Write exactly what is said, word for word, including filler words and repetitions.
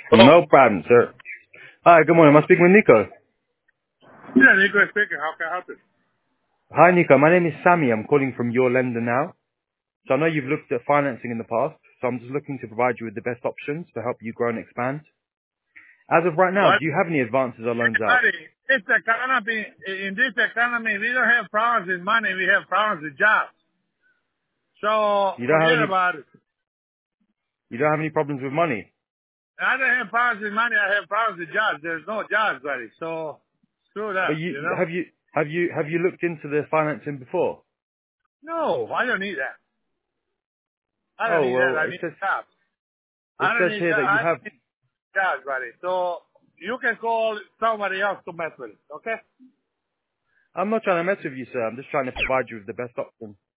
Hello? No problem, sir. Hi, good morning. Am I speaking with Nico? Yeah, Nico speaking. How can I help you? Hi, Nico. My name is Sammy. I'm calling from your lender now. So I know you've looked at financing in the past, so I'm just looking to provide you with the best options to help you grow and expand. As of right now, What? do you have any advances or loans out? Everybody, this economy, in this economy, we don't have problems with money. We have problems with jobs. So You don't have forget any, about it. you don't have any problems with money? I don't have problems with money. I have problems with jobs. There's no jobs, buddy. So screw But that, you, you know? have you, have you, have you looked into the financing before? No, I don't need that. I don't Oh, need that. well, I it need says, jobs. it I don't says need here that. that you I have, need jobs, buddy. So you can call somebody else to mess with it, okay? I'm not trying to mess with you, sir. I'm just trying to provide you with the best option.